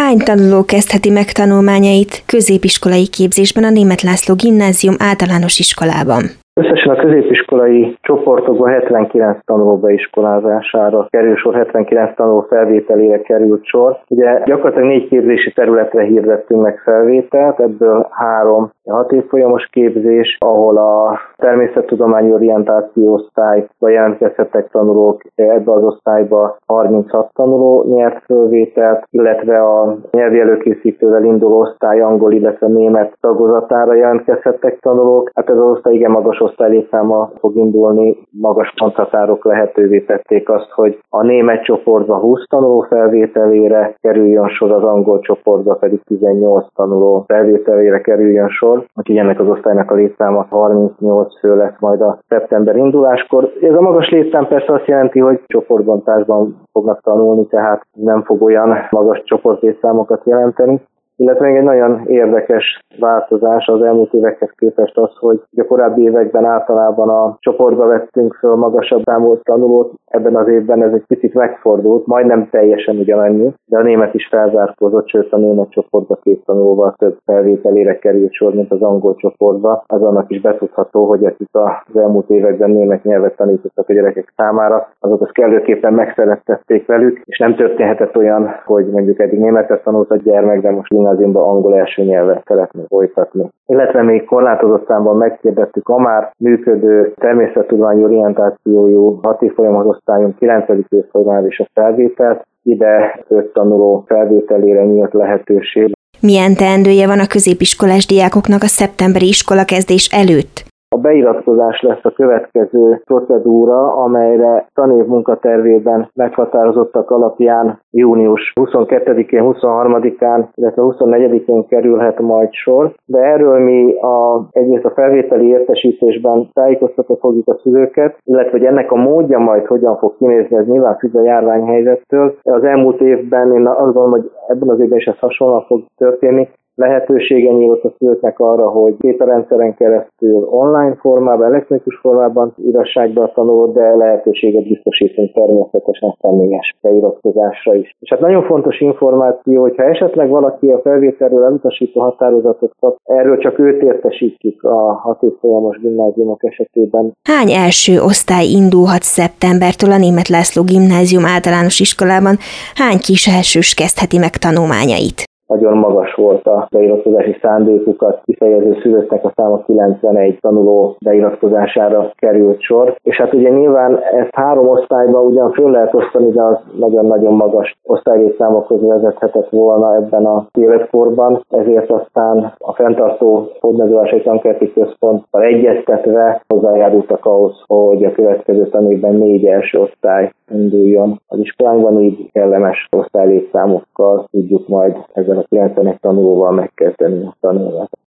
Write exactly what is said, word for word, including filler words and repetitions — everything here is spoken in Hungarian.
Hány tanuló kezdheti meg tanulmányait középiskolai képzésben a Németh László Gimnázium általános iskolában? Összesen a középiskolai csoportokban hetvenkilenc tanuló beiskolázására kerül sor, hetvenkilenc tanuló felvételére került sor. Ugye gyakorlatilag négy képzési területre hirdettünk meg felvételt, ebből három hat évfolyamos képzés, ahol a természettudományi orientáció osztályba jelentkezhettek tanulók, ebbe az osztályba harminchat tanuló nyert felvételt, illetve a nyelvi előkészítővel induló osztály angol, illetve német tagozatára jelentkezhettek tanulók. Hát ez az osztály igen magas osztálylétszámmal fog indulni, magas ponthatárok lehetővé tették azt, hogy a német csoportba húsz tanuló felvételére kerüljön sor, az angol csoportba pedig tizennyolc tanuló felvételére kerüljön sor. Úgyhogy ennek az osztálynak a létszáma harmincnyolc fő lesz majd a szeptember induláskor. Ez a magas létszám persze azt jelenti, hogy csoportbontásban fognak tanulni, tehát nem fog olyan magas csoportlétszámokat jelenteni. Illetve még egy nagyon érdekes változás az elmúlt évekhez képest az, hogy a korábbi években általában a csoportba vettünk föl magasabb számú tanulót, ebben az évben ez egy picit megfordult, majdnem teljesen ugyanannyi, de a német is felzárkózott, sőt a német csoportba két tanulóval több felvételére került sor, mint az angol csoportba. Az annak is betudható, hogy akik az elmúlt években német nyelvet tanítottak a gyerekek számára, azok azt kellőképpen megszerettették velük, és nem történhetett olyan, hogy mondjuk eddig németet tanult a gyermek, de most gimnáziumban angol első nyelven szeretné folytatni. Illetve még korlátozott számban megkérdettük a már működő természettudományi orientációjú hat évfolyamos osztályunk kilencedik évfolyamára is a felvételt, ide öt tanuló felvételére nyílt lehetőség. Milyen teendője van a középiskolás diákoknak a szeptemberi iskolakezdés előtt? A beiratkozás lesz a következő procedúra, amelyre tanév munkatervében meghatározottak alapján június huszonkettedikén, huszonharmadikán, illetve huszonnegyedikén kerülhet majd sor. De erről mi a, egyrészt a felvételi értesítésben tájékoztatni fogjuk a szülőket, illetve hogy ennek a módja majd hogyan fog kinézni, ez nyilván függ a járványhelyzettől. Az elmúlt évben én azt gondolom, hogy ebben az évben is ez hasonlóan fog történni. Lehetősége nyílt a szülőknek arra, hogy képerendszeren keresztül online formában, elektronikus formában írassák be a tanulót, de lehetőséget biztosítunk természetesen személyes beiratkozásra is. És hát nagyon fontos információ, hogyha esetleg valaki a felvételről elutasító határozatot kap, erről csak őt értesítjük a hat évfolyamos gimnáziumok esetében. Hány első osztály indulhat szeptembertől a Németh László Gimnázium általános iskolában? Hány kis elsős kezdheti meg tanulmányait? Nagyon magas volt a beiratkozási szándékukat kifejező szülőknek a száma, kilencvenegy tanuló beiratkozására került sor. És hát ugye nyilván ezt három osztályban ugyan föl lehet osztani, de az nagyon-nagyon magas osztálylétszámokhoz vezethetett volna ebben a életkorban. Ezért aztán a fenntartó Hódmezővárosi Tankerti Központtal egyeztetve hozzájárultak ahhoz, hogy a következő tanévben négy első osztály induljon az iskolánkban, így kellemes osztálylétszámokkal tudjuk majd ezzel a kilencvenegy tanulóval megkezdeni a tanévet.